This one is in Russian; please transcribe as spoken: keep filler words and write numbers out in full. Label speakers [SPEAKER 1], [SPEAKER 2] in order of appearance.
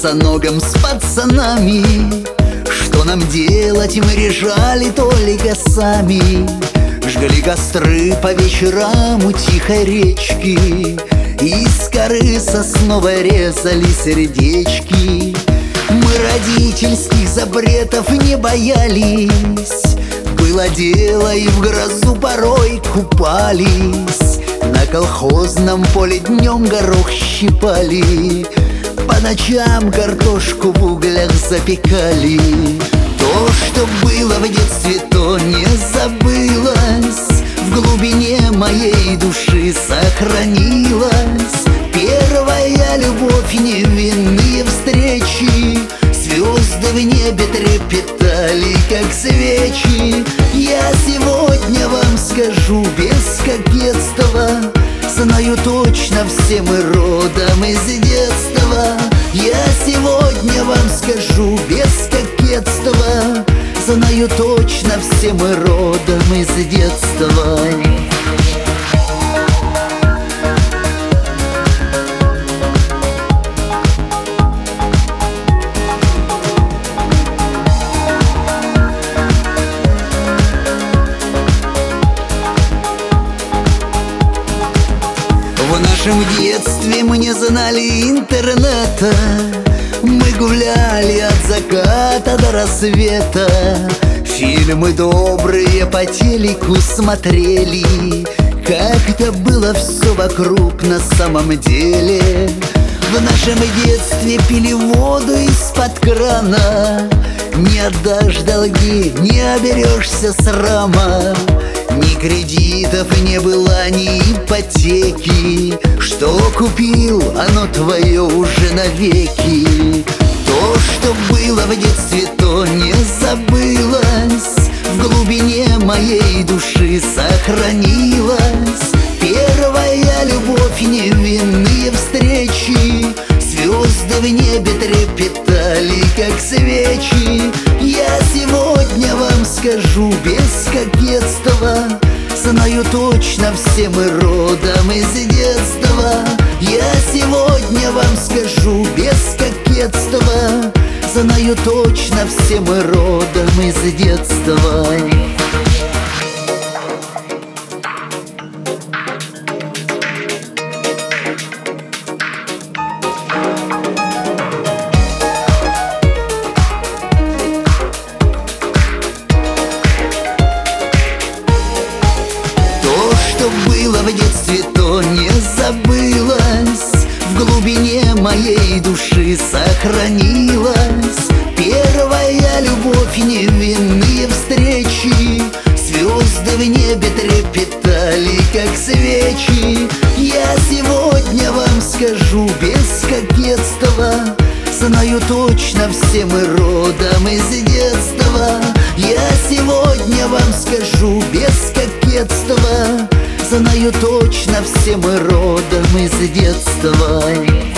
[SPEAKER 1] босоногом с пацанами. Что нам делать, мы решали только сами. Жгли костры по вечерам у тихой речки, из коры сосновой резали сердечки. Мы родительских запретов не боялись, было дело и в грозу порой купались. На колхозном поле днем горох щипали, по ночам картошку в углях запекали. То, что было в детстве, то не забылось, в глубине моей души сохранилось. Первая любовь, невинные встречи, звезды в небе трепетали, как свечи. Я сегодня вам скажу без кокетства, знаю точно, все мы родом из детства. Я сегодня вам скажу без кокетства, знаю точно, все мы родом из детства. В нашем детстве мы не знали интернета, мы гуляли от заката до рассвета. Фильмы добрые по телеку смотрели, как-то было все вокруг на самом деле. В нашем детстве пили воду из-под крана, не отдашь долги, не оберешься срама. Ни кредитов не было, ни ипотеки, что купил, оно твое уже навеки. То, что было в детстве, то не забылось, в глубине моей души сохранилось. Первая любовь, невинные встречи, звезды в небе трепетали, как свечи. Я сегодня вам скажу без кокетства, знаю точно, все мы родом из детства. Я сегодня вам скажу без кокетства, знаю точно, все мы родом из детства. Что было в детстве, то не забылось, в глубине моей души сохранилось. Первая любовь, невинные встречи, звезды в небе трепетали, как свечи. Я сегодня вам скажу без кокетства, знаю точно, все мы родом из детства. Я сегодня вам скажу без кокетства, знаю точно, все мы родом из детства.